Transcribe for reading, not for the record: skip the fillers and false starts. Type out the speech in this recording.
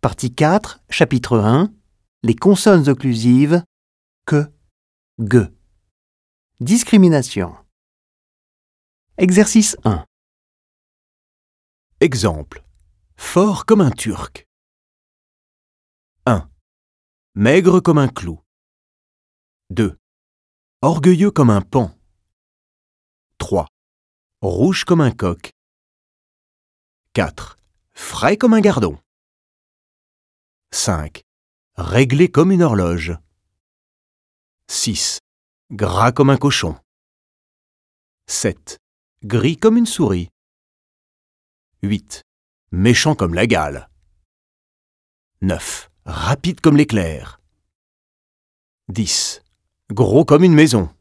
Partie 4, chapitre 1. Les consonnes occlusives que, ge. Discrimination. Exercice 1. Exemple. Fort comme un Turc. 1. Maigre comme un clou. 2. Orgueilleux comme un paon. 3. Rouge comme un coq. 4. Frais comme un gardon. 5. Réglé comme une horloge. 6. Gras comme un cochon. 7. Gris comme une souris. 8. Méchant comme la gale. 9. Rapide comme l'éclair. 10. Gros comme une maison.